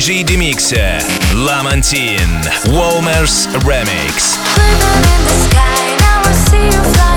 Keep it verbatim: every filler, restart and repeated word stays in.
J D-Mix, Lamantin, Womers Remix. In the sky, now I see you fly.